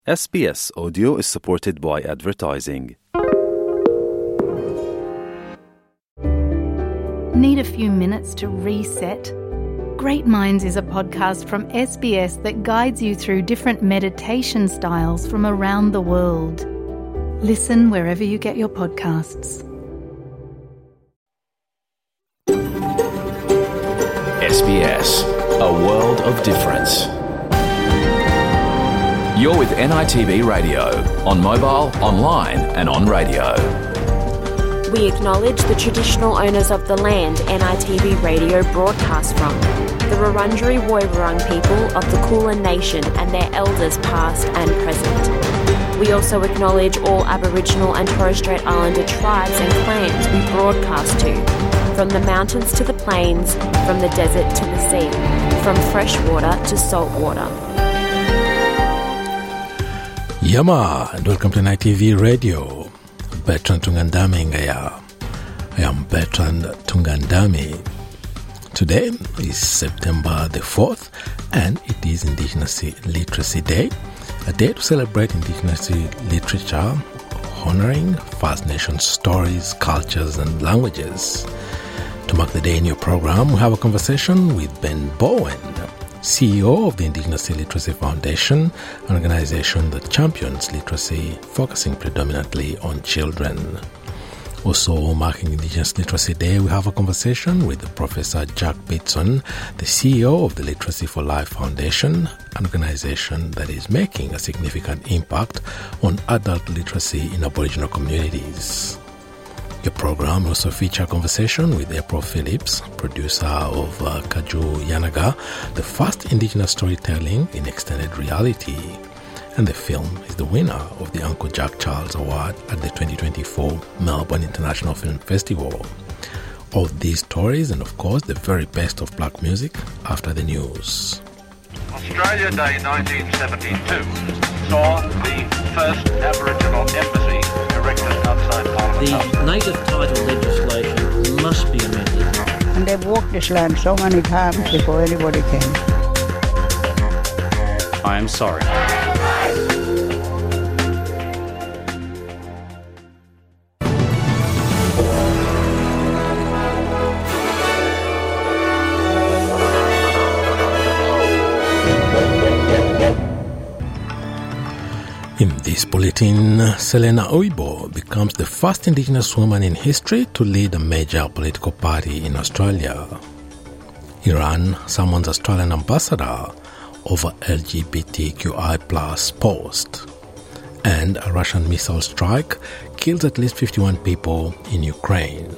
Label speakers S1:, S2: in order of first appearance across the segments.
S1: SBS Audio is supported by advertising.
S2: Need a few minutes to reset? Great Minds is a podcast from SBS that guides you through different meditation styles from around the world. Listen wherever you get your podcasts.
S3: SBS, a world of difference. You're with NITV Radio, on mobile, online and on radio.
S4: We acknowledge the traditional owners of the land NITV Radio broadcasts from, the Wurundjeri Woiwurrung people of the Kulin Nation and their elders past and present. We also acknowledge all Aboriginal and Torres Strait Islander tribes and clans we broadcast to, from the mountains to the plains, from the desert to the sea, from freshwater to saltwater.
S5: Yama, and welcome to NITV Radio. Bertrand Tungandame Ngaya. I am Bertrand Tungandame. Today is September the 4th, and it is Indigenous Literacy Day, a day to celebrate Indigenous literature, honouring First Nations stories, cultures and languages. To mark the day in your program, we have a conversation with Ben Bowen, CEO of the Indigenous Literacy Foundation, an organisation that champions literacy, focusing predominantly on children. Also marking Indigenous Literacy Day, we have a conversation with Professor Jack Bitson, the CEO of the Literacy for Life Foundation, an organisation that is making a significant impact on adult literacy in Aboriginal communities. Your program also features a conversation with April Phillips, producer of Kaju Yanaga, the first Indigenous storytelling in extended reality. And the film is the winner of the Uncle Jack Charles Award at the 2024 Melbourne International Film Festival. All these stories and, of course, the very best of black music after the news.
S6: Australia Day 1972 saw the first Aboriginal embassy erected outside Parliament House.
S7: The native title legislation must be amended.
S8: And they've walked this land so many times before anybody came.
S9: I am sorry.
S5: In this bulletin, Selena Oibo becomes the first Indigenous woman in history to lead a major political party in Australia. Iran summons Australian ambassador over LGBTQI+ post. And a Russian missile strike kills at least 51 people in Ukraine.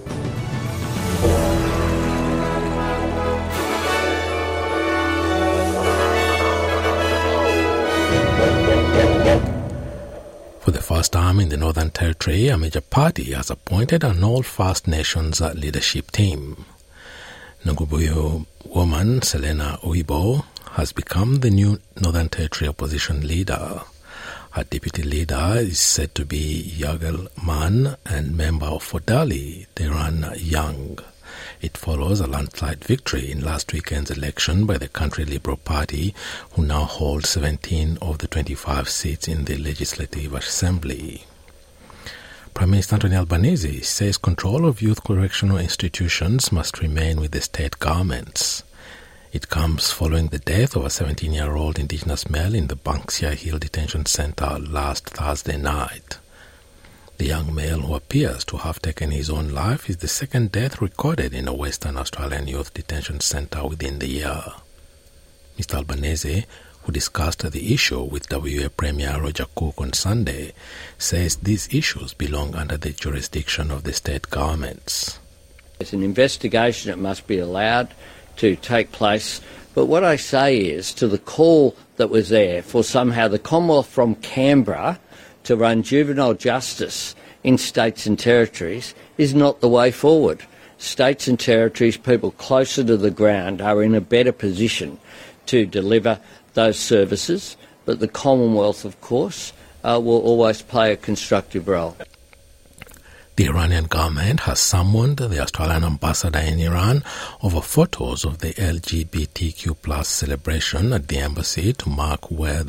S5: For the first time in the Northern Territory, a major party has appointed an all First Nations leadership team. Ngubuyo woman Selena Oibo has become the new Northern Territory opposition leader. Her deputy leader is said to be Yagel Man and member of Fodali, Deran Young. It follows a landslide victory in last weekend's election by the Country Liberal Party, who now hold 17 of the 25 seats in the Legislative Assembly. Prime Minister Anthony Albanese says control of youth correctional institutions must remain with the state governments. It comes following the death of a 17-year-old Indigenous male in the Banksia Hill Detention Centre last Thursday night. The young male, who appears to have taken his own life, is the second death recorded in a Western Australian youth detention centre within the year. Mr. Albanese, who discussed the issue with WA Premier Roger Cook on Sunday, says these issues belong under the jurisdiction of the state governments.
S7: It's an investigation that must be allowed to take place. But what I say is, to the call that was there for somehow the Commonwealth from Canberra to run juvenile justice in states and territories is not the way forward. States and territories, people closer to the ground, are in a better position to deliver those services, but the Commonwealth, of course, will always play a constructive role.
S5: The Iranian government has summoned the Australian ambassador in Iran over photos of the LGBTQ+ celebration at the embassy to mark where the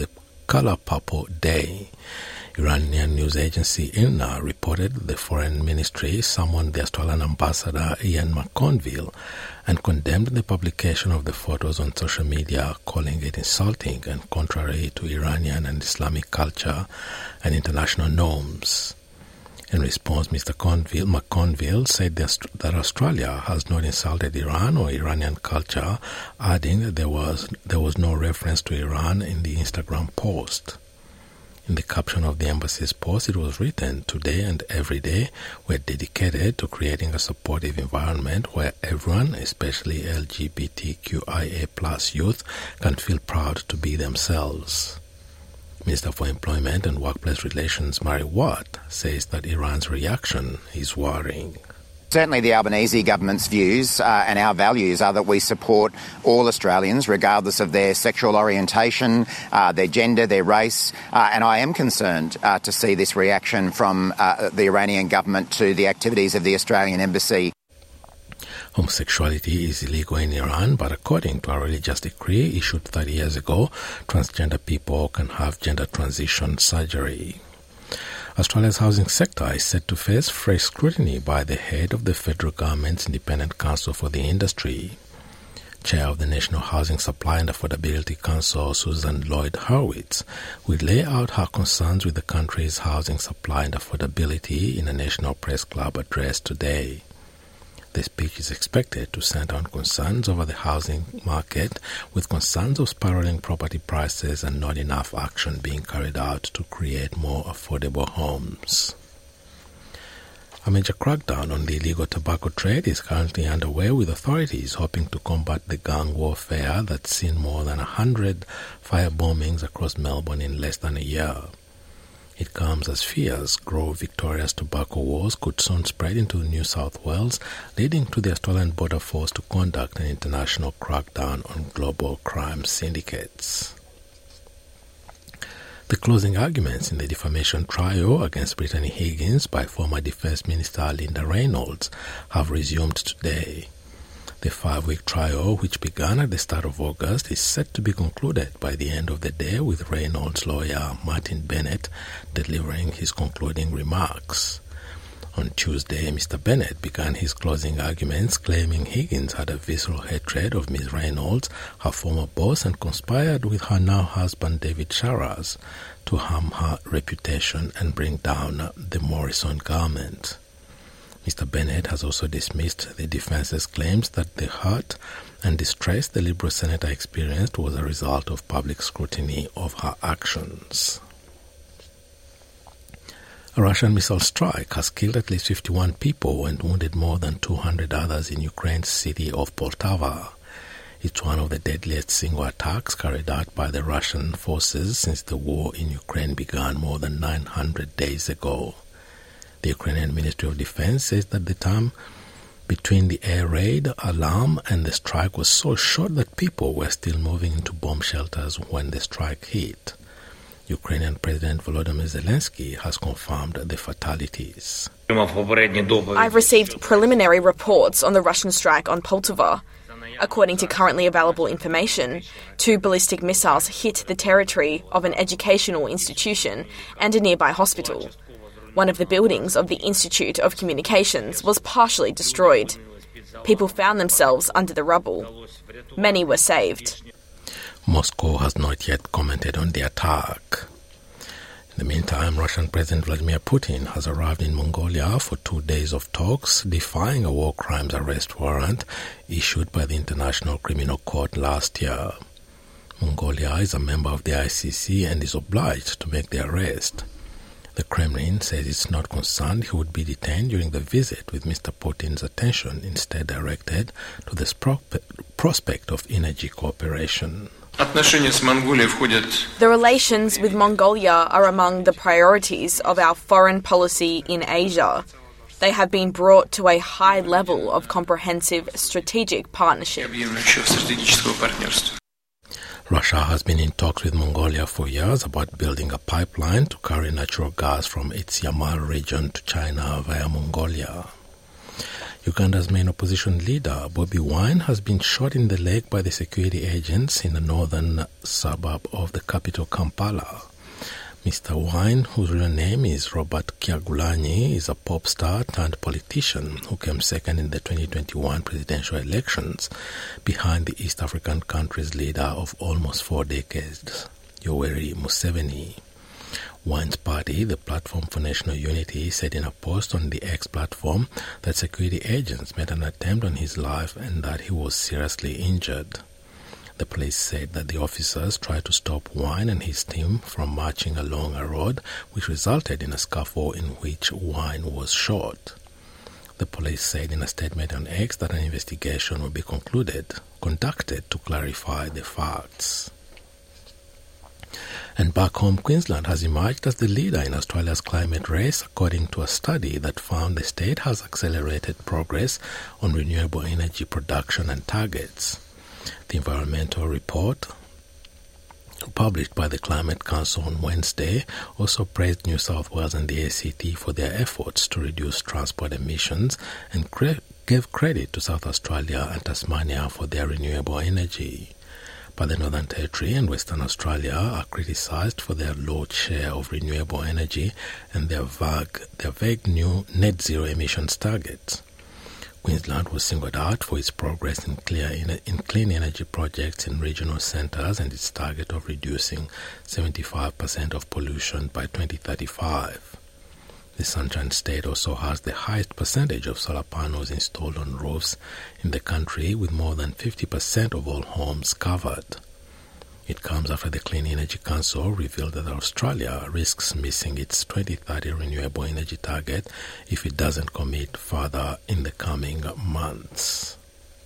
S5: Color Purple Day. Iranian news agency IRNA reported the foreign ministry summoned the Australian ambassador Ian McConville and condemned the publication of the photos on social media, calling it insulting and contrary to Iranian and Islamic culture and international norms. In response, Mr. McConville said that Australia has not insulted Iran or Iranian culture, adding that there was no reference to Iran in the Instagram post. In the caption of the embassy's post, it was written, "Today and every day, we're dedicated to creating a supportive environment where everyone, especially LGBTQIA+ youth, can feel proud to be themselves." Minister for Employment and Workplace Relations, Murray Watt, says that Iran's reaction is worrying.
S9: Certainly the Albanese government's views and our values are that we support all Australians regardless of their sexual orientation, their gender, their race, and I am concerned to see this reaction from the Iranian government to the activities of the Australian embassy.
S5: Homosexuality is illegal in Iran, but according to a religious decree issued 30 years ago, transgender people can have gender transition surgery. Australia's housing sector is set to face fresh scrutiny by the head of the federal government's Independent Council for the Industry. Chair of the National Housing Supply and Affordability Council, Susan Lloyd-Hurwitz, will lay out her concerns with the country's housing supply and affordability in a National Press Club address today. The speech is expected to center on concerns over the housing market, with concerns of spiraling property prices and not enough action being carried out to create more affordable homes. A major crackdown on the illegal tobacco trade is currently underway, with authorities hoping to combat the gang warfare that's seen more than 100 fire bombings across Melbourne in less than a year. It comes as fears grow Victoria's tobacco wars could soon spread into New South Wales, leading to the Australian Border Force to conduct an international crackdown on global crime syndicates. The closing arguments in the defamation trial against Brittany Higgins by former Defence Minister Linda Reynolds have resumed today. The 5-week trial, which began at the start of August, is set to be concluded by the end of the day, with Reynolds' lawyer Martin Bennett delivering his concluding remarks. On Tuesday, Mr. Bennett began his closing arguments, claiming Higgins had a visceral hatred of Ms. Reynolds, her former boss, and conspired with her now husband David Sharaz to harm her reputation and bring down the Morrison government. Mr. Bennett has also dismissed the defence's claims that the hurt and distress the Liberal senator experienced was a result of public scrutiny of her actions. A Russian missile strike has killed at least 51 people and wounded more than 200 others in Ukraine's city of Poltava. It's one of the deadliest single attacks carried out by the Russian forces since the war in Ukraine began more than 900 days ago. The Ukrainian Ministry of Defense says that the time between the air raid, alarm, and the strike was so short that people were still moving into bomb shelters when the strike hit. Ukrainian President Volodymyr Zelensky has confirmed the fatalities.
S10: I've received preliminary reports on the Russian strike on Poltava. According to currently available information, 2 ballistic missiles hit the territory of an educational institution and a nearby hospital. One of the buildings of the Institute of Communications was partially destroyed. People found themselves under the rubble. Many were saved.
S5: Moscow has not yet commented on the attack. In the meantime, Russian President Vladimir Putin has arrived in Mongolia for 2 days of talks, defying a war crimes arrest warrant issued by the International Criminal Court last year. Mongolia is a member of the ICC and is obliged to make the arrest. The Kremlin says it's not concerned he would be detained during the visit, with Mr. Putin's attention instead directed to the prospect of energy cooperation.
S10: The relations with Mongolia are among the priorities of our foreign policy in Asia. They have been brought to a high level of comprehensive strategic partnership.
S5: Russia has been in talks with Mongolia for years about building a pipeline to carry natural gas from its Yamal region to China via Mongolia. Uganda's main opposition leader, Bobi Wine, has been shot in the leg by the security agents in the northern suburb of the capital, Kampala. Mr. Wine, whose real name is Robert Kyagulanyi, is a pop star turned politician who came second in the 2021 presidential elections behind the East African country's leader of almost 4 decades, Yoweri Museveni. Wine's party, the Platform for National Unity, said in a post on the X platform that security agents made an attempt on his life and that he was seriously injured. The police said that the officers tried to stop Wine and his team from marching along a road, which resulted in a scuffle in which Wine was shot. The police said in a statement on X that an investigation will be conducted to clarify the facts. And back home, Queensland has emerged as the leader in Australia's climate race, according to a study that found the state has accelerated progress on renewable energy production and targets. The environmental report, published by the Climate Council on Wednesday, also praised New South Wales and the ACT for their efforts to reduce transport emissions and gave credit to South Australia and Tasmania for their renewable energy. But the Northern Territory and Western Australia are criticised for their low share of renewable energy and their vague new net zero emissions targets. Queensland was singled out for its progress in clean energy projects in regional centres and its target of reducing 75% of pollution by 2035. The Sunshine State also has the highest percentage of solar panels installed on roofs in the country, with more than 50% of all homes covered. It comes after the Clean Energy Council revealed that Australia risks missing its 2030 renewable energy target if it doesn't commit further in the coming months.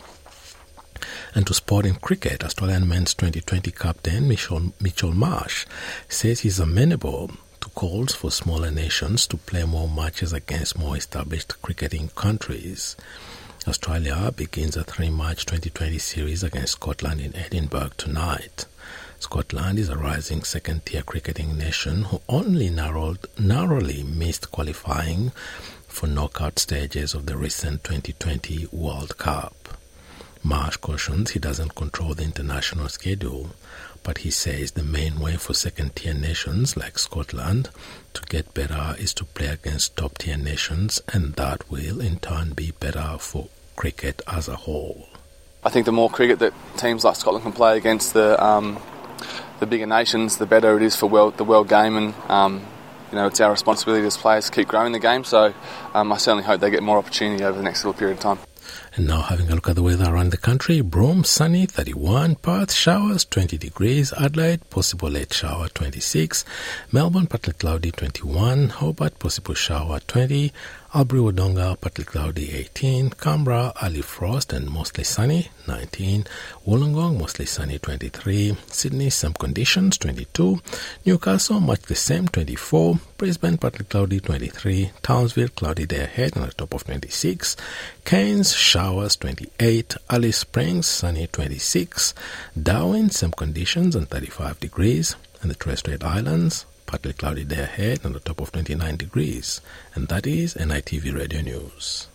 S5: And to sport in cricket, Australian men's 2020 captain Mitchell Marsh says he's amenable to calls for smaller nations to play more matches against more established cricketing countries. Australia begins a 3-match 2020 series against Scotland in Edinburgh tonight. Scotland is a rising second-tier cricketing nation who only narrowly missed qualifying for knockout stages of the recent 2020 World Cup. Marsh cautions he doesn't control the international schedule, but he says the main way for second-tier nations like Scotland to get better is to play against top-tier nations, and that will in turn be better for cricket as a whole.
S11: I think the more cricket that teams like Scotland can play against the bigger nations, the better it is for the world game, and it's our responsibility as players to keep growing the game, so I certainly hope they get more opportunity over the next little period of time.
S5: And now having a look at the weather around the country. Broome, sunny, 31. Perth, showers, 20 degrees. Adelaide, possible late shower, 26. Melbourne, partly cloudy, 21. Hobart, possible shower, 20. Albury-Wodonga, partly cloudy, 18. Canberra, early frost and mostly sunny, 19. Wollongong, mostly sunny, 23. Sydney, same conditions, 22. Newcastle, much the same, 24. Brisbane, partly cloudy, 23. Townsville, cloudy day ahead on the top of 26. Cairns, showers, 28. Alice Springs, sunny, 26. Darwin, same conditions and 35 degrees. And the Torres Strait Islands, partly cloudy day ahead on the top of 29 degrees. And that is NITV Radio News.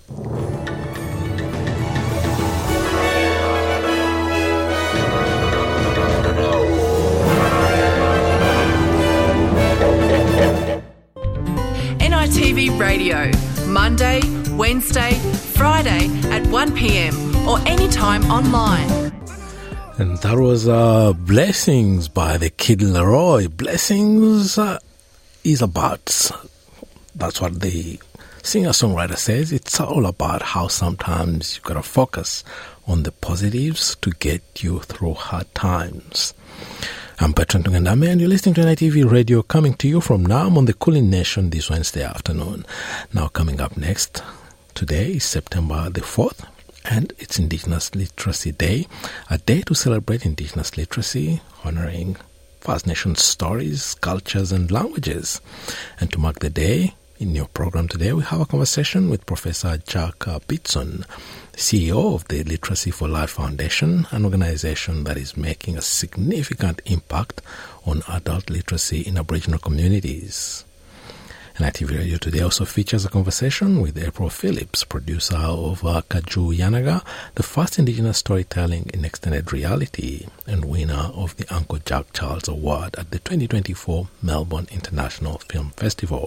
S12: NITV Radio, Monday, Wednesday, Friday at 1 p.m. or anytime online.
S5: And that was Blessings by the Kid Laroi. Blessings is about, that's what the singer-songwriter says, it's all about how sometimes you've got to focus on the positives to get you through hard times. I'm Bertrand Tungandame, and you're listening to NITV Radio, coming to you from Naarm on the Kulin Nation this Wednesday afternoon. Now coming up next, today is September the 4th, and it's Indigenous Literacy Day, a day to celebrate Indigenous literacy, honouring First Nations stories, cultures and languages. And to mark the day, in your program today, we have a conversation with Professor Jack Pitson, CEO of the Literacy for Life Foundation, an organisation that is making a significant impact on adult literacy in Aboriginal communities. NITV Radio Today also features a conversation with April Phillips, producer of Kaju Yanaga, the first Indigenous storytelling in extended reality and winner of the Uncle Jack Charles Award at the 2024 Melbourne International Film Festival.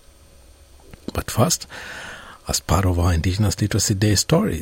S5: But first, as part of our Indigenous Literacy Day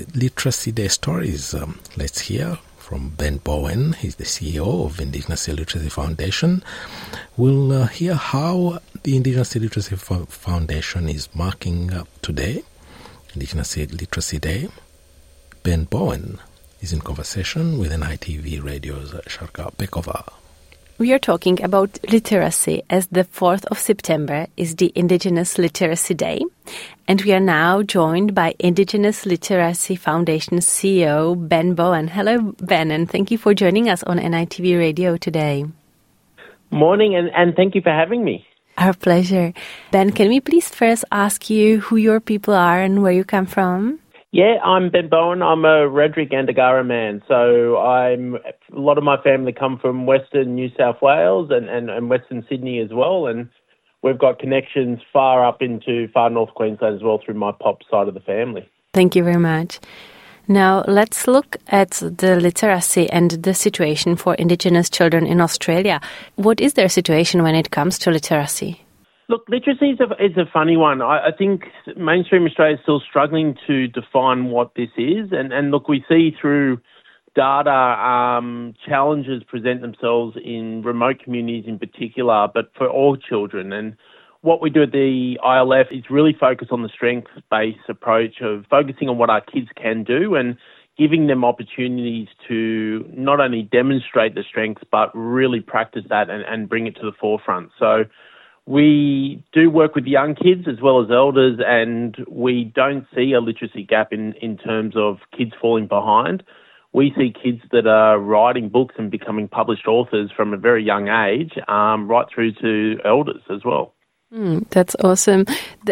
S5: stories, let's hear from Ben Bowen. He's the CEO of Indigenous Literacy Foundation. We'll hear how the Indigenous Literacy Foundation is marking today, Indigenous Literacy Day. Ben Bowen is in conversation with NITV Radio's Sharka Pekova.
S13: We are talking about literacy, as the 4th of September is the Indigenous Literacy Day. And we are now joined by Indigenous Literacy Foundation CEO Ben Bowen. Hello, Ben, and thank you for joining us on NITV Radio today.
S14: Morning, and thank you for having me.
S13: Our pleasure. Ben, can we please first ask you who your people are and where you come from?
S14: Yeah, I'm Ben Bowen. I'm a Radrick Andagara man. So a lot of my family come from Western New South Wales and Western Sydney as well. And we've got connections far up into far North Queensland as well through my pop side of the family.
S13: Thank you very much. Now, let's look at the literacy and the situation for Indigenous children in Australia. What is their situation when it comes to literacy?
S14: Look, literacy is a funny one. I think mainstream Australia is still struggling to define what this is. And look, we see through data challenges present themselves in remote communities in particular, but for all children. And what we do at the ILF is really focus on the strengths-based approach of focusing on what our kids can do and giving them opportunities to not only demonstrate the strengths, but really practice that and bring it to the forefront. So we do work with young kids as well as elders, and we don't see a literacy gap in terms of kids falling behind. We see kids that are writing books and becoming published authors from a very young age, right through to elders as well.
S13: That's awesome.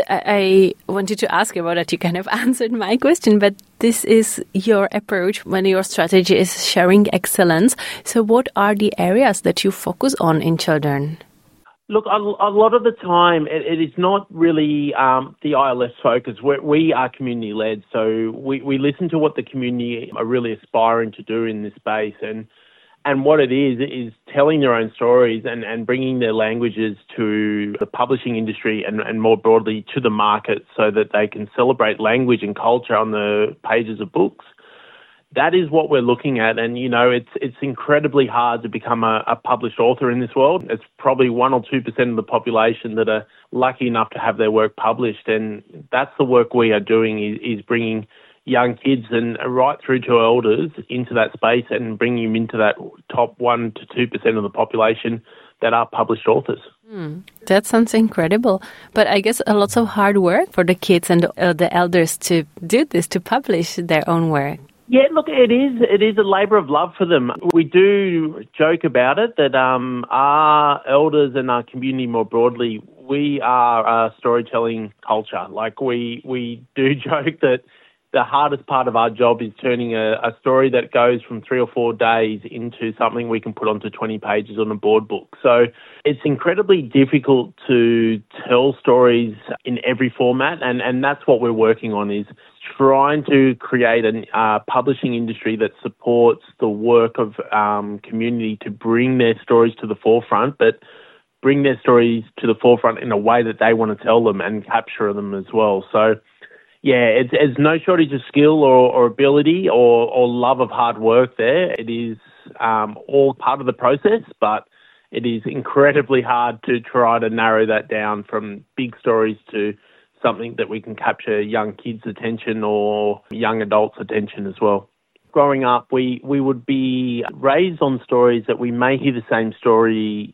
S13: I wanted to ask about that. You kind of answered my question, but this is your approach when your strategy is sharing excellence. So what are the areas that you focus on in children?
S14: Look, a lot of the time, it is not really the ILF's focus. We are community-led, so we listen to what the community are really aspiring to do in this space. And what it is telling their own stories and bringing their languages to the publishing industry and more broadly to the market so that they can celebrate language and culture on the pages of books. That is what we're looking at, and it's incredibly hard to become a published author in this world. It's probably 1 or 2% of the population that are lucky enough to have their work published, and that's the work we are doing is bringing young kids and right through to elders into that space and bringing them into that top 1 to 2% of the population that are published authors.
S13: That sounds incredible. But I guess a lot of hard work for the kids and the elders to do this, to publish their own work.
S14: Yeah, look, it is a labour of love for them. We do joke about it that our elders and our community more broadly, we are a storytelling culture. Like we do joke that the hardest part of our job is turning a story that goes from 3 or 4 days into something we can put onto 20 pages on a board book. So it's incredibly difficult to tell stories in every format, and that's what we're working on, is trying to create a publishing industry that supports the work of community to bring their stories to the forefront, but bring their stories to the forefront in a way that they want to tell them and capture them as well. So, yeah, it's no shortage of skill or ability or love of hard work there. It is all part of the process, but it is incredibly hard to try to narrow that down from big stories to something that we can capture young kids' attention or young adults' attention as well. Growing up, we would be raised on stories that we may hear the same story,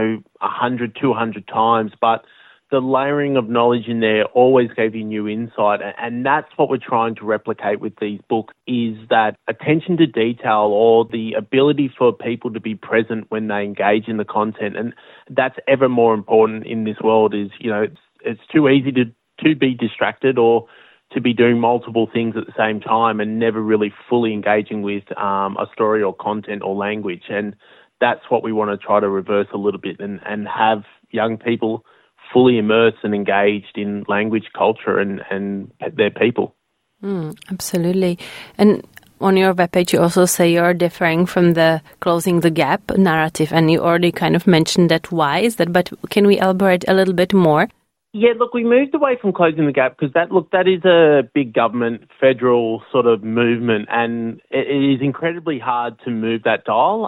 S14: 100, 200 times, but the layering of knowledge in there always gave you new insight. And that's what we're trying to replicate with these books, is that attention to detail or the ability for people to be present when they engage in the content. And that's ever more important in this world is, it's too easy to be distracted or to be doing multiple things at the same time and never really fully engaging with a story or content or language. And that's what we want to try to reverse a little bit and have young people fully immersed and engaged in language, culture and their people.
S13: Absolutely. And on your webpage, you also say you're differing from the closing the gap narrative, and you already kind of mentioned that. Why is that? But can we elaborate a little bit more?
S14: Yeah, look, we moved away from closing the gap because that is a big government, federal sort of movement, and it is incredibly hard to move that dial.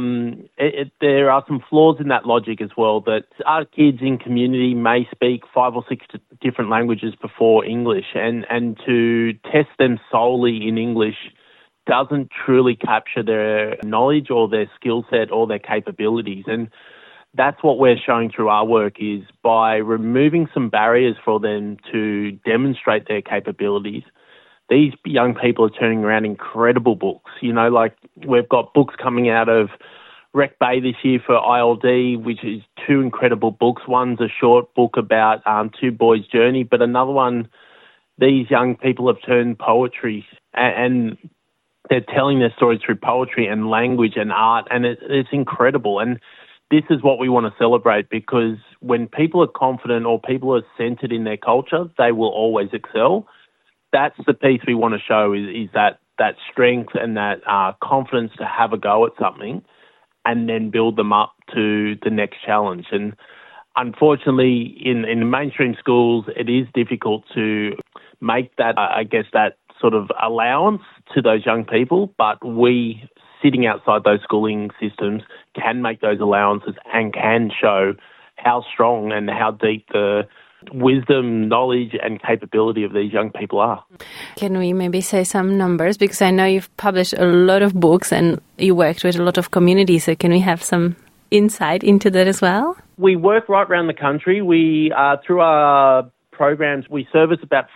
S14: There are some flaws in that logic as well, that our kids in community may speak 5 or 6 different languages before English, and to test them solely in English doesn't truly capture their knowledge or their skill set or their capabilities. And that's what we're showing through our work, is by removing some barriers for them to demonstrate their capabilities. These young people are turning around incredible books. You know, like we've got books coming out of Wreck Bay this year for ILD, which is 2 incredible books. One's a short book about 2 boys' journey, but another one, these young people have turned poetry and they're telling their stories through poetry and language and art, and it's incredible. And this is what we want to celebrate, because when people are confident or people are centred in their culture, they will always excel. That's the piece we want to show, is that strength and that confidence to have a go at something and then build them up to the next challenge. And unfortunately, in the mainstream schools, it is difficult to make that, that sort of allowance to those young people, but we, sitting outside those schooling systems, can make those allowances and can show how strong and how deep the wisdom, knowledge and capability of these young people are.
S13: Can we maybe say some numbers? Because I know you've published a lot of books and you worked with a lot of communities, so can we have some insight into that as well?
S14: We work right around the country. We, through our programs, we service about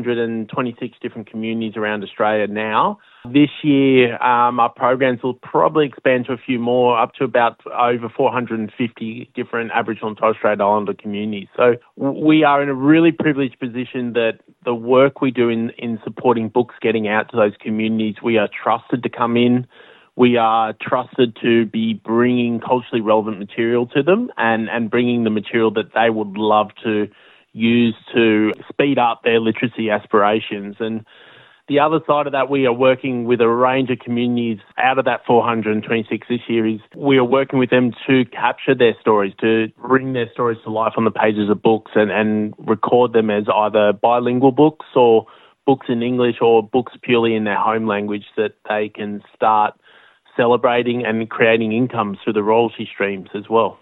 S14: 426 different communities around Australia now. This year, our programs will probably expand to a few more, up to about over 450 different Aboriginal and Torres Strait Islander communities. So we are in a really privileged position that the work we do in supporting books getting out to those communities, we are trusted to come in. We are trusted to be bringing culturally relevant material to them and bringing the material that they would love to use to speed up their literacy aspirations. And the other side of that, we are working with a range of communities out of that 426 this year. Is we are working with them to capture their stories, to bring their stories to life on the pages of books and record them as either bilingual books or books in English or books purely in their home language, that they can start celebrating and creating incomes through the royalty streams as well.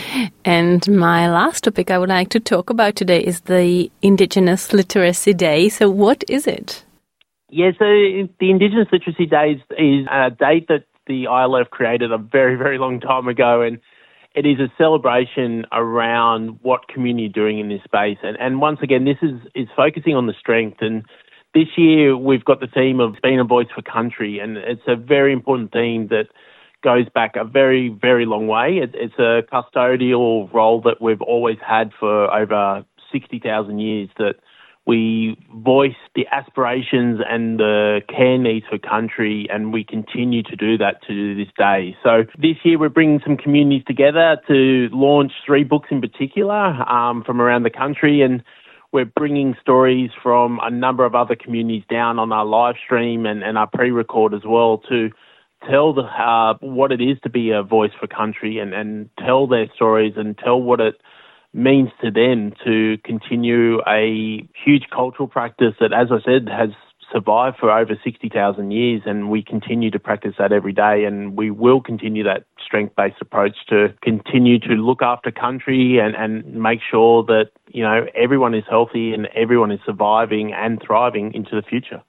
S13: And my last topic I would like to talk about today is the Indigenous Literacy Day. So what is it?
S14: Yeah, so the Indigenous Literacy Day is a date that the ILF created a very, very long time ago, and it is a celebration around what community are doing in this space. And once again, this is focusing on the strength. And this year we've got the theme of being a voice for country, and it's a very important theme that goes back a very, very long way. It's a custodial role that we've always had for over 60,000 years, that we voice the aspirations and the care needs for country, and we continue to do that to this day. So this year we're bringing some communities together to launch 3 books in particular from around the country, and we're bringing stories from a number of other communities down on our live stream and our pre-record as well, to tell what it is to be a voice for country and tell their stories and tell what it means to them to continue a huge cultural practice that, as I said, has survived for over 60,000 years, and we continue to practice that every day, and we will continue that strength-based approach to continue to look after country and make sure that, you know, everyone is healthy and everyone is surviving and thriving into the future.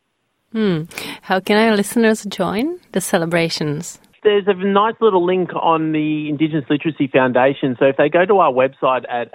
S13: How can our listeners join the celebrations?
S14: There's a nice little link on the Indigenous Literacy Foundation. So if they go to our website at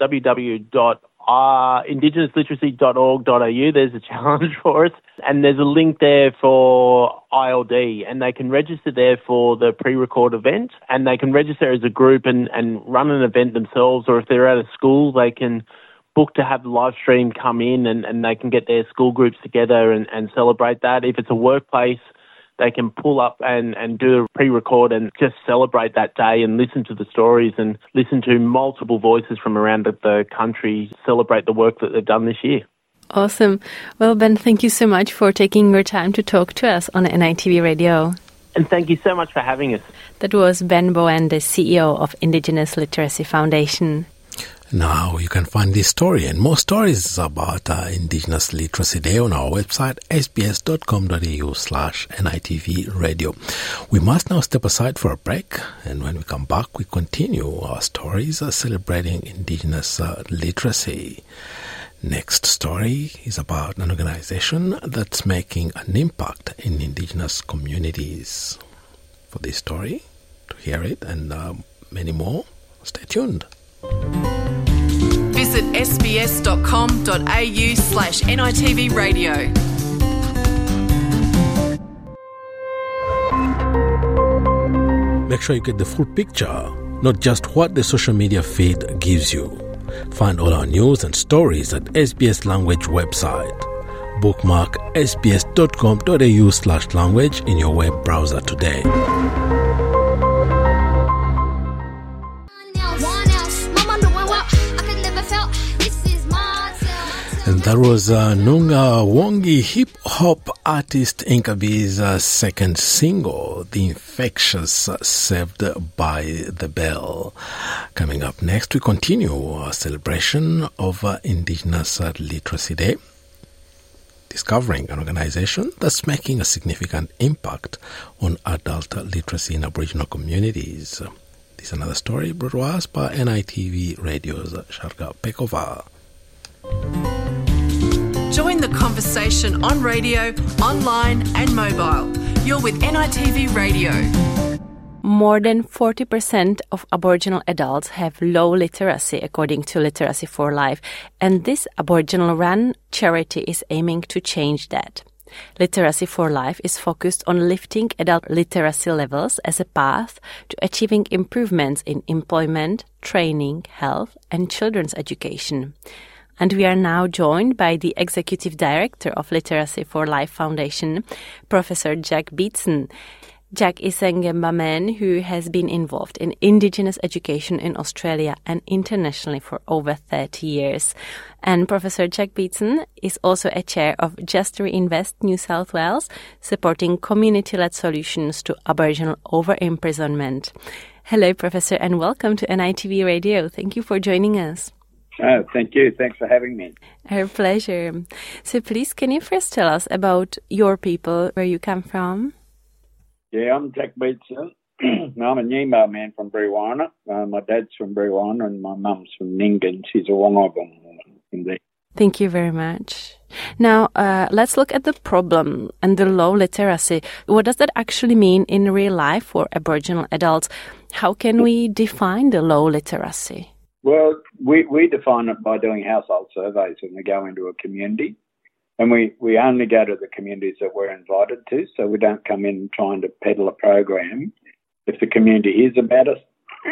S14: www.indigenousLiteracy.org.au, there's a challenge for us. And there's a link there for ILD, and they can register there for the pre-record event, and they can register as a group and run an event themselves, or if they're at a school, they can book to have the live stream come in and they can get their school groups together and celebrate that. If it's a workplace, they can pull up and do a pre-record and just celebrate that day and listen to the stories and listen to multiple voices from around the country celebrate the work that they've done this year.
S13: Awesome. Well, Ben, thank you so much for taking your time to talk to us on NITV Radio.
S14: And thank you so much for having us.
S13: That was Ben Bowen, the CEO of Indigenous Literacy Foundation.
S5: Now you can find this story and more stories about Indigenous Literacy Day on our website, sbs.com.au/NITV Radio. We must now step aside for a break, and when we come back, we continue our stories celebrating Indigenous literacy. Next story is about an organization that's making an impact in Indigenous communities. For this story, to hear it and many more, stay tuned.
S12: Visit sbs.com.au/NITV Radio.
S5: Make sure you get the full picture, not just what the social media feed gives you. Find all our news and stories at SBS Language website. Bookmark sbs.com.au/language in your web browser today. And that was Nunga Wongi hip-hop artist Inkabi's second single, The Infectious, Saved by the Bell. Coming up next, we continue our celebration of Indigenous Literacy Day, discovering an organization that's making a significant impact on adult literacy in Aboriginal communities. This is another story brought to us by NITV Radio's Sharga Pekova.
S12: Join the conversation on radio, online and mobile. You're with NITV Radio.
S13: More than 40% of Aboriginal adults have low literacy, according to Literacy for Life, and this Aboriginal-run charity is aiming to change that. Literacy for Life is focused on lifting adult literacy levels as a path to achieving improvements in employment, training, health, and children's education. And we are now joined by the Executive Director of Literacy for Life Foundation, Professor Jack Beatson. Jack is a Ngamba man who has been involved in Indigenous education in Australia and internationally for over 30 years. And Professor Jack Beatson is also a chair of Just Reinvest New South Wales, supporting community-led solutions to Aboriginal over-imprisonment. Hello, Professor, and welcome to NITV Radio. Thank you for joining us.
S15: Oh, thank you. Thanks for having me.
S13: Our pleasure. So please, can you first tell us about your people, where you come from?
S15: Yeah, I'm Jack Beatson. I'm a Nyimba man from Brewarrina. My dad's from Brewarrina and my mum's from Nyngan. She's a Wongogon woman indeed.
S13: Thank you very much. Now, let's look at the problem and the low literacy. What does that actually mean in real life for Aboriginal adults? How can we define the low literacy?
S15: Well, we define it by doing household surveys when we go into a community. And we only go to the communities that we're invited to, so we don't come in trying to peddle a program. If the community hears about us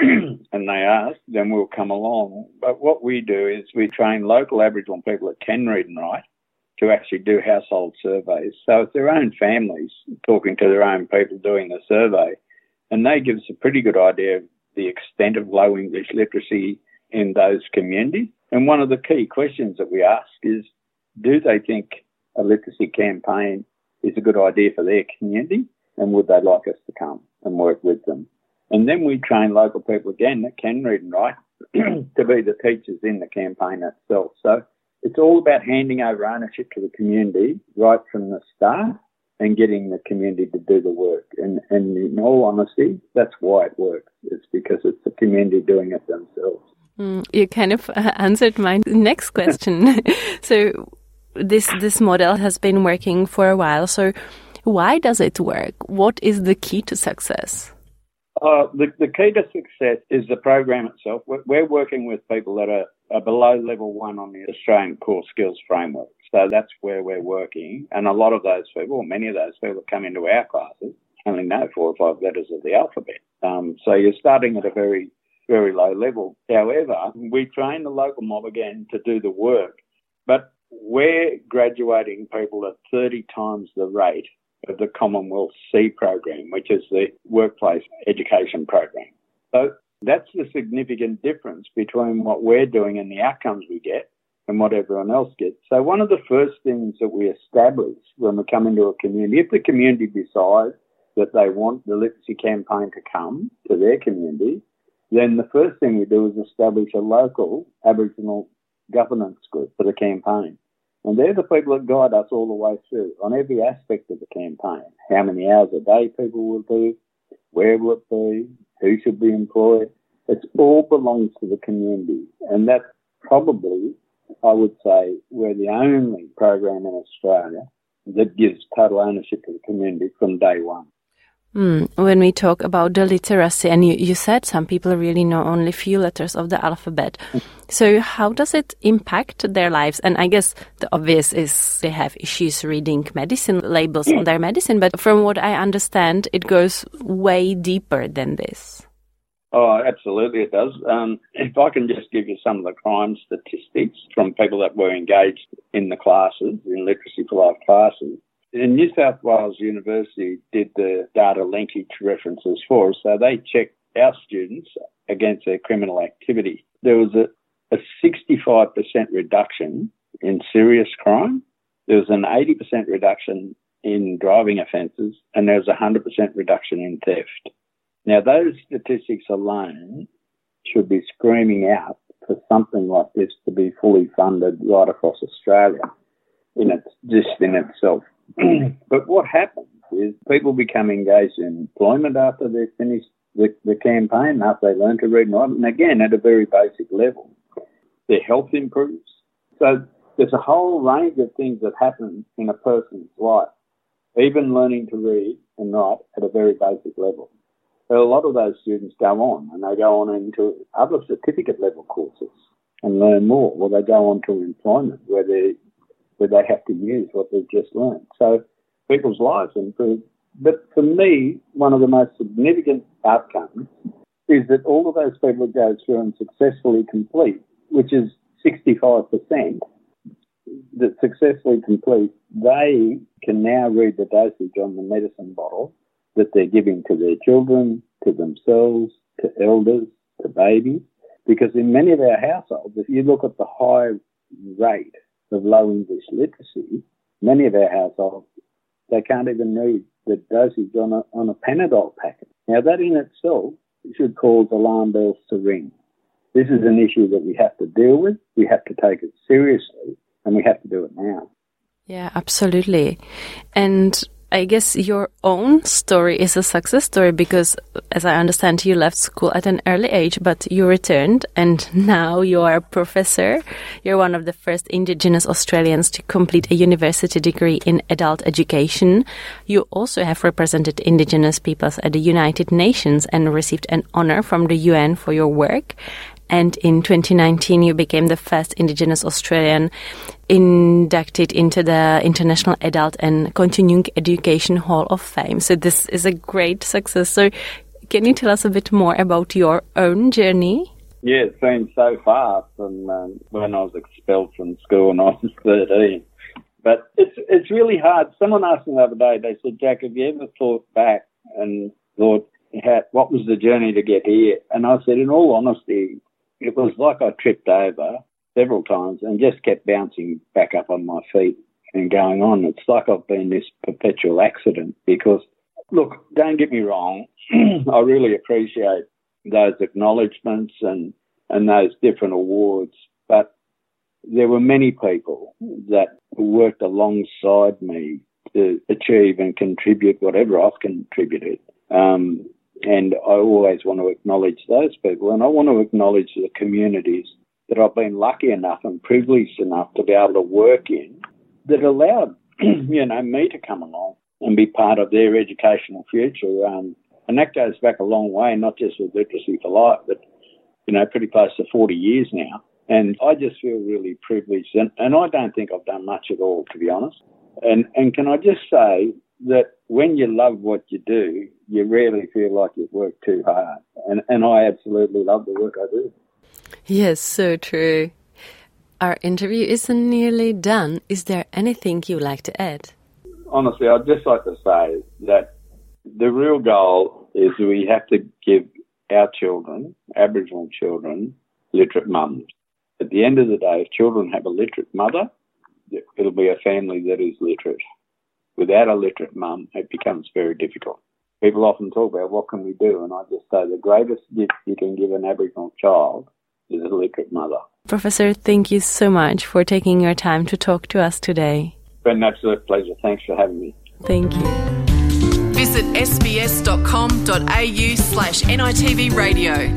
S15: and they ask, then we'll come along. But what we do is we train local Aboriginal people that can read and write to actually do household surveys. So it's their own families talking to their own people doing the survey, and they give us a pretty good idea of the extent of low English literacy in those communities. And one of the key questions that we ask is, do they think a literacy campaign is a good idea for their community, and would they like us to come and work with them? And then we train local people again that can read and write to be the teachers in the campaign itself. So it's all about handing over ownership to the community right from the start and getting the community to do the work. And in all honesty, that's why it works. It's because it's the community doing it themselves.
S13: You kind of answered my next question. So this model has been working for a while. So why does it work? What is the key to success?
S15: The key to success is the program itself. We're working with people that are below level 1 on the Australian Core Skills Framework. So that's where we're working. And a lot of those people, many of those people that come into our classes, only know 4 or 5 letters of the alphabet. So you're starting at a very, very low level. However, we train the local mob again to do the work. But we're graduating people at 30 times the rate of the Commonwealth C program, which is the workplace education program. So that's the significant difference between what we're doing and the outcomes we get and what everyone else gets. So one of the first things that we establish when we come into a community, if the community decides that they want the literacy campaign to come to their community, then the first thing we do is establish a local Aboriginal governance group for the campaign. And they're the people that guide us all the way through on every aspect of the campaign. How many hours a day people will do, where will it be, who should be employed. It all belongs to the community. And that's probably, I would say, we're the only program in Australia that gives total ownership to the community from day one.
S13: When we talk about the literacy, and you said some people really know only few letters of the alphabet. So how does it impact their lives? And I guess the obvious is they have issues reading medicine labels on their medicine. But from what I understand, it goes way deeper than this.
S15: Oh, absolutely it does. If I can just give you some of the crime statistics from people that were engaged in the classes, in Literacy for Life classes. In New South Wales University did the data linkage references for us, so they checked our students against their criminal activity. There was a 65% reduction in serious crime, there was an 80% reduction in driving offences, and there was a 100% reduction in theft. Now, those statistics alone should be screaming out for something like this to be fully funded right across Australia in itself. But what happens is people become engaged in employment after they've finished the campaign, after they learn to read and write, and again, at a very basic level. Their health improves. So there's a whole range of things that happen in a person's life, even learning to read and write at a very basic level. So a lot of those students go on, and they go on into other certificate level courses and learn more, or they go on to employment where they have to use what they've just learned. So people's lives improve. But for me, one of the most significant outcomes is that all of those people go through and successfully complete, which is 65%, that successfully complete, they can now read the dosage on the medicine bottle that they're giving to their children, to themselves, to elders, to babies. Because in many of our households, if you look at the high rate of low English literacy, many of our households, they can't even read the dosage on a Panadol packet. Now, that in itself should cause alarm bells to ring. This is an issue that we have to deal with, we have to take it seriously, and we have to do it now.
S13: Yeah, absolutely. And I guess your own story is a success story because, as I understand, you left school at an early age, but you returned and now you are a professor. You're one of the first Indigenous Australians to complete a university degree in adult education. You also have represented Indigenous peoples at the United Nations and received an honor from the UN for your work. And in 2019, you became the first Indigenous Australian inducted into the International Adult and Continuing Education Hall of Fame. So this is a great success. So can you tell us a bit more about your own journey?
S15: Yeah, it's been so far from when I was expelled from school when I was 13. But it's really hard. Someone asked me the other day, they said, Jack, have you ever thought back and thought, what was the journey to get here? And I said, in all honesty, it was like I tripped over several times and just kept bouncing back up on my feet and going on. It's like I've been this perpetual accident because, look, don't get me wrong, I really appreciate those acknowledgements and those different awards, but there were many people that worked alongside me to achieve and contribute whatever I've contributed. And I always want to acknowledge those people, and I want to acknowledge the communities that I've been lucky enough and privileged enough to be able to work in that allowed, me to come along and be part of their educational future. And that goes back a long way, not just with Literacy for Life, but, pretty close to 40 years now. And I just feel really privileged, and I don't think I've done much at all, to be honest. And can I just say that when you love what you do, you rarely feel like you've worked too hard. And I absolutely love the work I do.
S13: Yes, so true. Our interview is nearly done. Is there anything you'd like to add?
S15: honestly, I'd just like to say that the real goal is we have to give our children, Aboriginal children, literate mums. At the end of the day, if children have a literate mother, it'll be a family that is literate. Without a literate mum, it becomes very difficult. People often talk about what can we do, and I just say the greatest gift you can give an Aboriginal child is a literate mother.
S13: Professor, thank you so much for taking your time to talk to us today.
S15: It's been an absolute pleasure. Thanks for having me.
S13: Thank you.
S12: Visit sbs.com.au/NITV radio.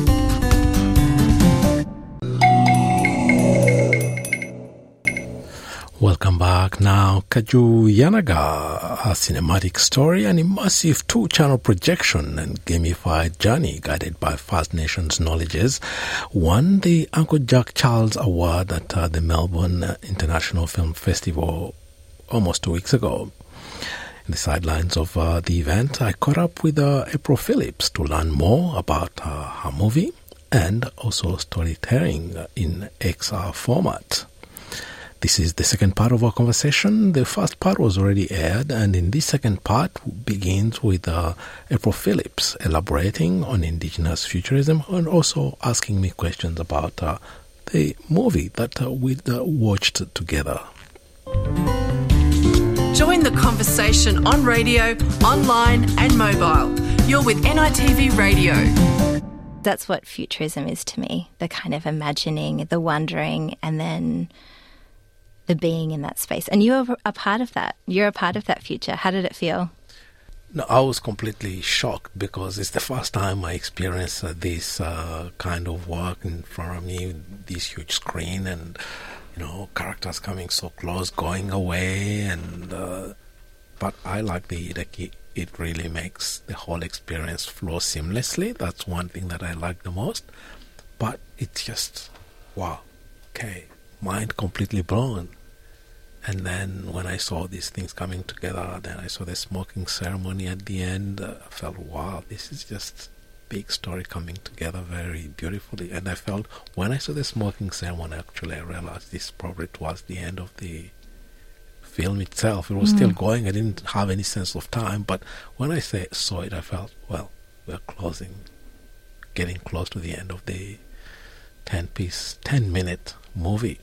S5: Welcome back. Now, Kaju Yanaga, a cinematic story, an immersive 2-channel projection and gamified journey guided by First Nations knowledges, won the Uncle Jack Charles Award at the Melbourne International Film Festival almost 2 weeks ago. In the sidelines of the event, I caught up with April Phillips to learn more about her movie and also storytelling in XR format. This is the second part of our conversation. The first part was already aired, and in this second part begins with April Phillips elaborating on Indigenous futurism and also asking me questions about the movie that we watched together.
S12: Join the conversation on radio, online and mobile. You're with NITV Radio.
S16: That's what futurism is to me, the kind of imagining, the wondering, and then the being in that space. And you're a part of that. You're a part of that future. How did it feel?
S5: No, I was completely shocked because it's the first time I experienced this kind of work in front of me, this huge screen and, characters coming so close, going away. And but I like it really makes the whole experience flow seamlessly. That's one thing that I like the most. But it's just, wow, okay. Mind completely blown. And then when I saw these things coming together, then I saw the smoking ceremony at the end, I felt, wow, this is just big story coming together very beautifully. And I felt when I saw the smoking ceremony, actually I realized this probably was the end of the film itself. It was still going. I didn't have any sense of time, but when I saw it, I felt, well, we're getting close to the end of the 10-minute movie.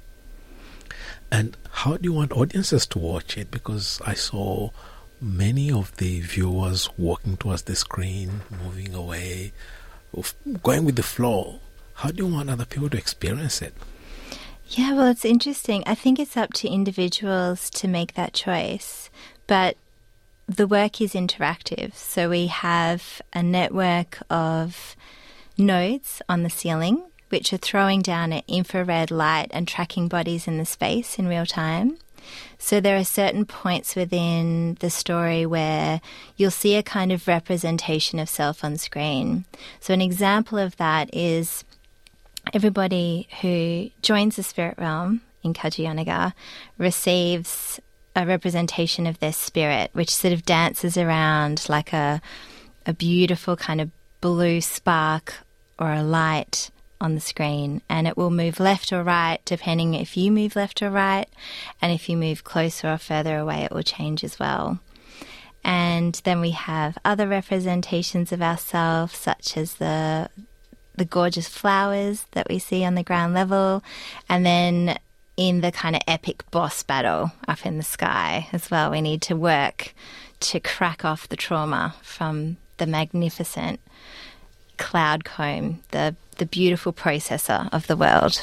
S5: And how do you want audiences to watch it? Because I saw many of the viewers walking towards the screen, moving away, going with the flow. How do you want other people to experience it?
S16: Yeah, well, it's interesting. I think it's up to individuals to make that choice. But the work is interactive. So we have a network of nodes on the ceiling which are throwing down an infrared light and tracking bodies in the space in real time. So there are certain points within the story where you'll see a kind of representation of self on screen. So an example of that is everybody who joins the spirit realm in Kajianaga receives a representation of their spirit, which sort of dances around like a beautiful kind of blue spark or a light on the screen, and it will move left or right depending if you move left or right, and if you move closer or further away it will change as well. And then we have other representations of ourselves, such as the gorgeous flowers that we see on the ground level, and then in the kind of epic boss battle up in the sky as well, we need to work to crack off the trauma from the magnificent cloud comb, the beautiful processor of the world.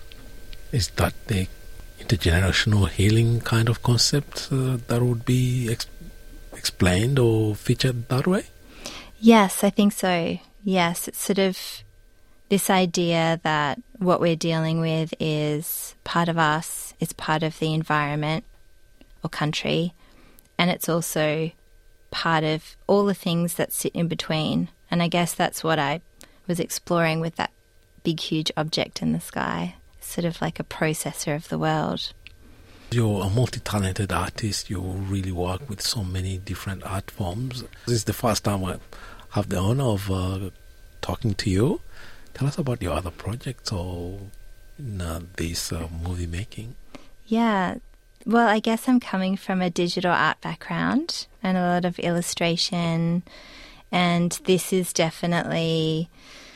S5: Is that the intergenerational healing kind of concept that would be explained or featured that way?
S16: Yes, I think so. Yes, it's sort of this idea that what we're dealing with is part of us, it's part of the environment or country, and it's also part of all the things that sit in between. And I guess that's what I was exploring with that big, huge object in the sky, sort of like a processor of the world.
S5: You're a multi-talented artist. You really work with so many different art forms. This is the first time I have the honor of talking to you. Tell us about your other projects or this movie making.
S16: Yeah, Well, I guess I'm coming from a digital art background and a lot of illustration, and this is definitely,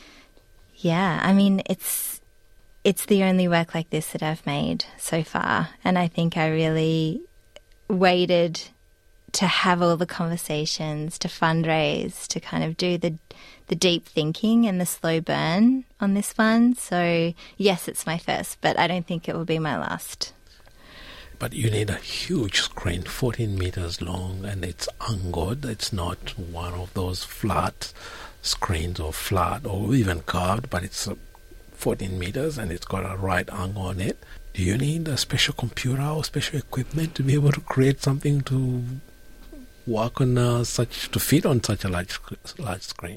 S16: I mean, it's the only work like this that I've made so far, and I think I really waited to have all the conversations, to fundraise, to kind of do the deep thinking and the slow burn on this one. So, yes, it's my first, but I don't think it will be my last.
S5: But you need a huge screen, 14 meters long, and it's angled. It's not one of those flat screens or flat or even curved, but it's 14 meters and it's got a right angle on it. Do you need a special computer or special equipment to be able to create something to work on to fit on such a large screen?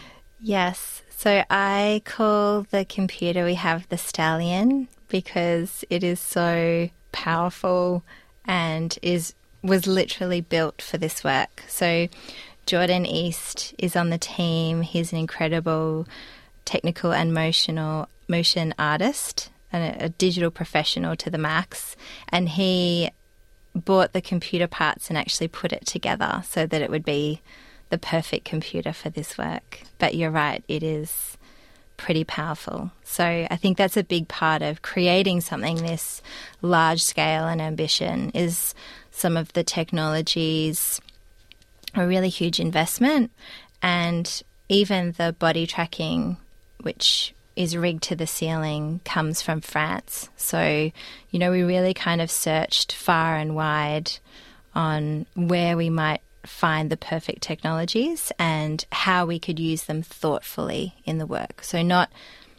S16: Yes. So I call the computer we have the Stallion because it is so powerful and was literally built for this work. So Jordan East is on the team. He's an incredible technical and motion artist and a digital professional to the max, and he bought the computer parts and actually put it together so that it would be the perfect computer for this work. But you're right, it is pretty powerful. So I think that's a big part of creating something this large scale and ambition is some of the technologies, a really huge investment, and even the body tracking, which is rigged to the ceiling, comes from France. So, we really kind of searched far and wide on where we might find the perfect technologies and how we could use them thoughtfully in the work. So not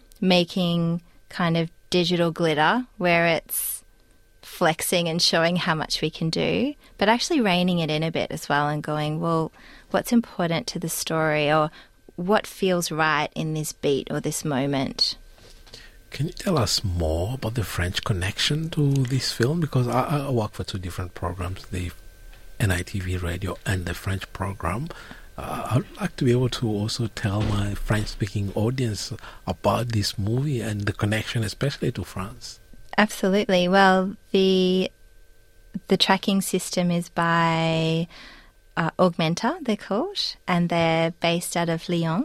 S16: making kind of digital glitter where it's flexing and showing how much we can do, but actually reining it in a bit as well and going, well, what's important to the story, or what feels right in this beat or this moment.
S5: Can you tell us more about the French connection to this film? Because I work for two different programs, the NITV radio and the French program. I'd like to be able to also tell my French-speaking audience about this movie and the connection, especially to France.
S16: Absolutely. Well, the tracking system is by Augmenta, they're called, and they're based out of Lyon,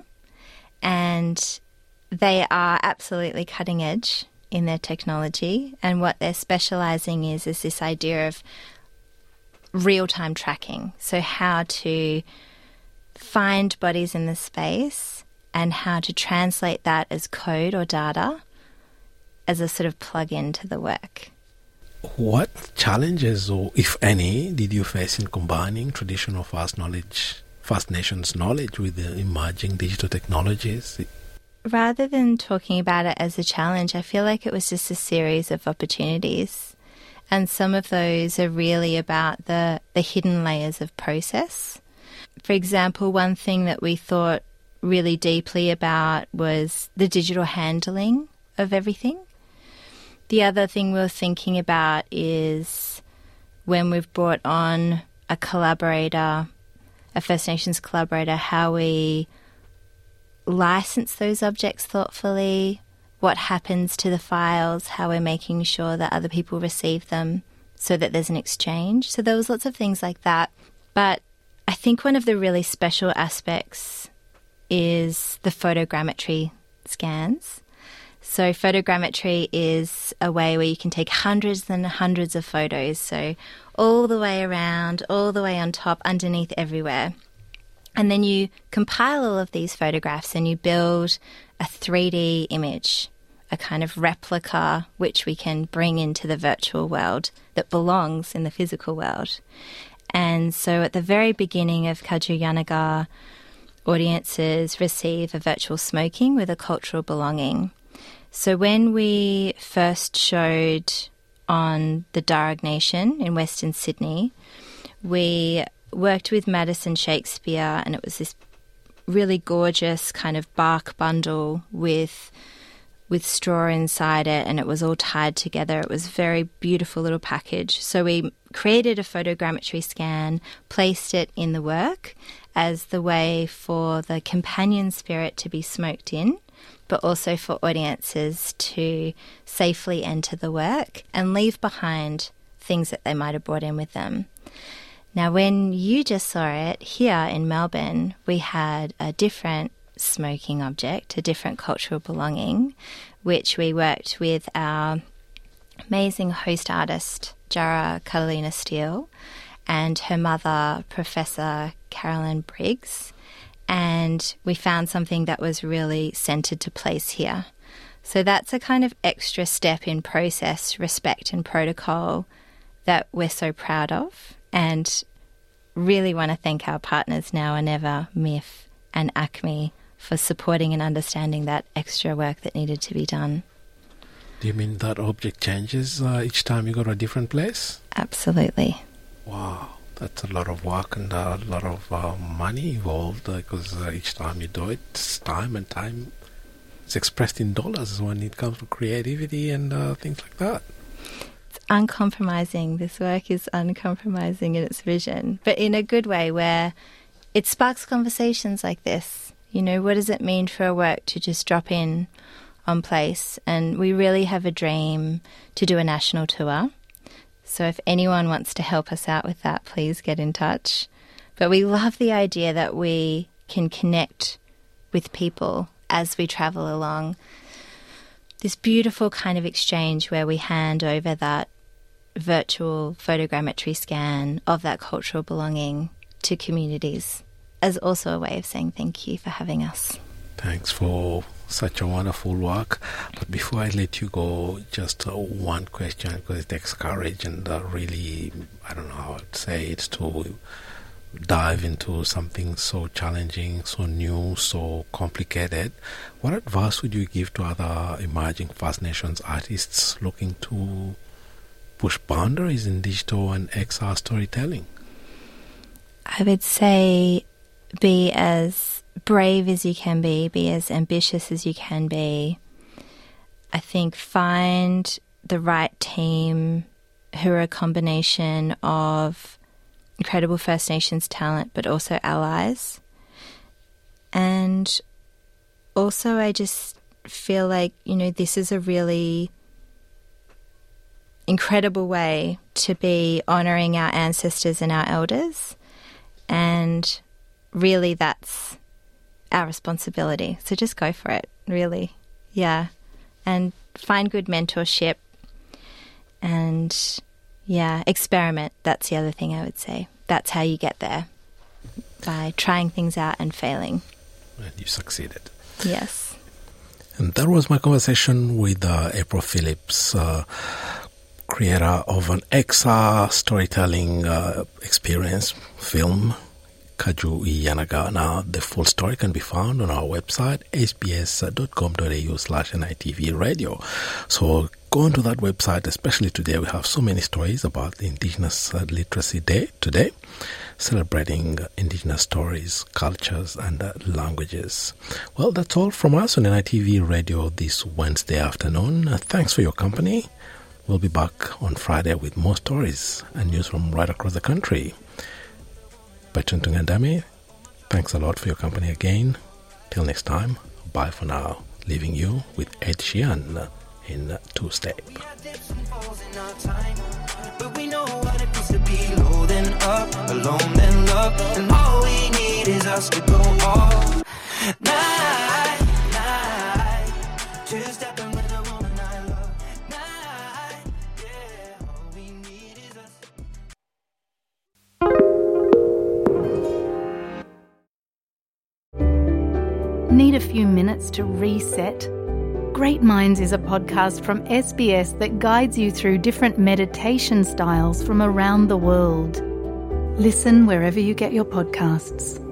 S16: and they are absolutely cutting edge in their technology, and what they're specialising is this idea of real-time tracking, so how to find bodies in the space and how to translate that as code or data as a sort of plug-in to the work.
S5: What challenges, or if any, did you face in combining traditional First Nations knowledge with the emerging digital technologies?
S16: Rather than talking about it as a challenge, I feel like it was just a series of opportunities. And some of those are really about the hidden layers of process. For example, one thing that we thought really deeply about was the digital handling of everything. The other thing we were thinking about is when we've brought on a collaborator, a First Nations collaborator, how we license those objects thoughtfully, what happens to the files, how we're making sure that other people receive them so that there's an exchange. So there was lots of things like that. But I think one of the really special aspects is the photogrammetry scans. So photogrammetry is a way where you can take hundreds and hundreds of photos, so all the way around, all the way on top, underneath, everywhere. And then you compile all of these photographs and you build a 3D image, a kind of replica which we can bring into the virtual world that belongs in the physical world. And so at the very beginning of Kadjur-Yanagar, audiences receive a virtual smoking with a cultural belonging. So when we first showed on the Darug Nation in Western Sydney, we worked with Madison Shakespeare, and it was this really gorgeous kind of bark bundle with straw inside it, and it was all tied together. It was a very beautiful little package. So we created a photogrammetry scan, placed it in the work as the way for the companion spirit to be smoked in, but also for audiences to safely enter the work and leave behind things that they might have brought in with them. Now, when you just saw it here in Melbourne, we had a different smoking object, a different cultural belonging, which we worked with our amazing host artist, Jara Catalina Steele, and her mother, Professor Carolyn Briggs, and we found something that was really centred to place here. So that's a kind of extra step in process, respect and protocol that we're so proud of, and really want to thank our partners Now and Ever, MIF and ACME for supporting and understanding that extra work that needed to be done.
S5: Do you mean that object changes each time you go to a different place?
S16: Absolutely.
S5: Wow, that's a lot of work and a lot of money involved, because each time you do it, it's time, and time is expressed in dollars when it comes to creativity and things like that.
S16: It's uncompromising. This work is uncompromising in its vision, but in a good way, where it sparks conversations like this. You know, what does it mean for a work to just drop in on place? And we really have a dream to do a national tour. So if anyone wants to help us out with that, please get in touch. But we love the idea that we can connect with people as we travel along. This beautiful kind of exchange where we hand over that virtual photogrammetry scan of that cultural belonging to communities as also a way of saying thank you for having us.
S5: Thanks for such a wonderful work. But before I let you go, just one question, because it takes courage and really, I don't know how I'd say it, to dive into something so challenging, so new, so complicated. What advice would you give to other emerging First Nations artists looking to push boundaries in digital and XR storytelling?
S16: I would say be as brave as you can be as ambitious as you can be. I think find the right team who are a combination of incredible First Nations talent but also allies. And also I just feel like, you know, this is a really incredible way to be honouring our ancestors and our elders, and really that's our responsibility. So just go for it, really. Yeah. And find good mentorship and, yeah, experiment. That's the other thing I would say. That's how you get there, by trying things out and failing.
S5: And you succeeded.
S16: Yes.
S5: And that was my conversation with April Phillips, creator of an XR storytelling experience film, Kaju Yanaga. Now, the full story can be found on our website, sbs.com.au/NITV radio. So go onto that website, especially today. We have so many stories about the Indigenous Literacy Day today, celebrating Indigenous stories, cultures, and languages. Well, that's all from us on NITV radio this Wednesday afternoon. Thanks for your company. We'll be back on Friday with more stories and news from right across the country. Bertrand Tungandame, thanks a lot for your company again. Till next time, bye for now. Leaving you with Ed Sheeran in Two Step.
S17: But we know what it means to be low then up, alone then love, and all we need is us to go all night, two stepping with a woman I love, night, yeah, all we need is us.
S2: Need a few minutes to reset? Great Minds is a podcast from SBS that guides you through different meditation styles from around the world. Listen wherever you get your podcasts.